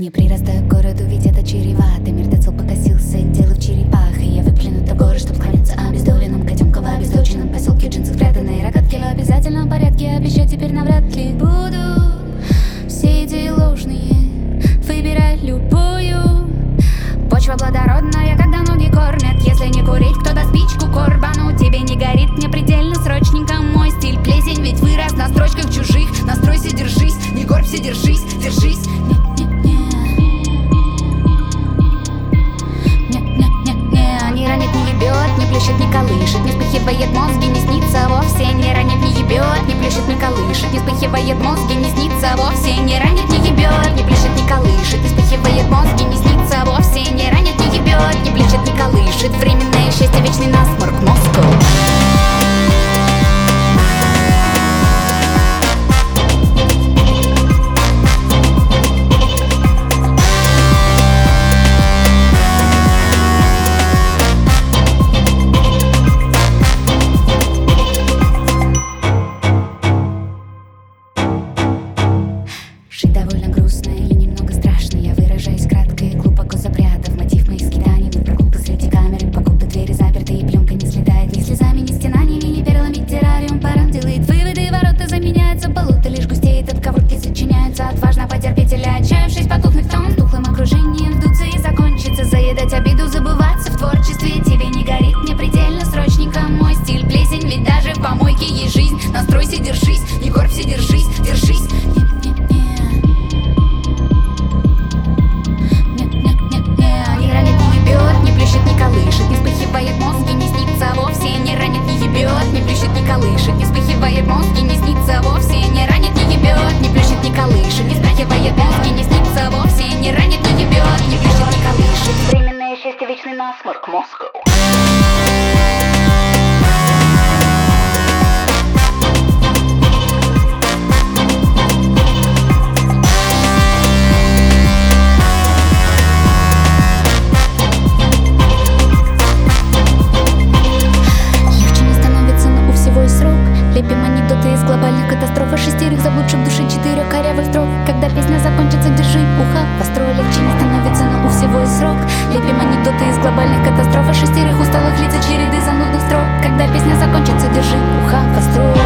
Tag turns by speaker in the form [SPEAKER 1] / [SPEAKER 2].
[SPEAKER 1] Не прирастаю к городу, ведь это чревато. Мертвецел покосился, дело в черепах. И я выплюнута в горы, чтоб склониться обездоленным котенком в обесточенном поселке. Джинсы спрятанные, рогатки в обязательном порядке. Обещать теперь навряд ли буду. Все идеи ложные, выбирай любую. Почва плодородная, когда ноги кормят. Если не курить, кто даст спичку корбану? Тебе не горит, мне предельно срочненько мой стиль. Плесень ведь вырос на строчках чужих. Настройся, держись, не горбся, держись, держись. Не ранит, не ебет, не плющит, не колышет. Не вспыхивает мозги, не снится вовсе. Не ранит, не ебет, не плющит, не колышет. Не вспыхивает мозги, не снится вовсе. Не ранит, не ебет, не плющит, не колышет. Не вспыхивает мозги, не снится вовсе. Не ранит, не ебет, не плющит, не колышет. Временное счастье, вечный насморк, Москва. Довольно грустно и немного страшно. Я выражаюсь кратко и глубоко запрятав мотив моих скитаний. В прогулку среди камеры, покуда двери заперты и пленка не слетает ни слезами, ни стенаниями, ни перлами. Террариум паром делает выводы, ворота заменяются, болото лишь густеет, отговорки сочиняются. Отважно потерпеть или отчаявшись потухнуть в том тухлым окружением, вдуться и закончиться. Заедать обиду, забываться в творчестве. Тебе не горит, мне предельно срочненько мой стиль. Плесень, ведь даже в помойке есть жизнь. Настройся, держись, не горбся, держись, держись. Не колышет, не вспыхивает мозги, не снится вовсе. Не ранит, не ебет, не плющит, не колышет. Не вспыхивает мозги, не снится вовсе. Не ранит, не ебет, не плющит, не колышет. Не вспыхивает мозги, не снится вовсе. Не ранит, не ебет, не плющит, не колышет. Временное счастье, вечный насморк, Москва. Лепим анекдоты из глобальных катастроф. Шестерых заблудших в душе, 4 корявых строк. Когда песня закончится, держи ухо востро. Легче не становится, но у всего есть срок. Лепим анекдоты из глобальных катастроф. Шестерых усталых лиц, череды занудных строк. Когда песня закончится, держи ухо востро.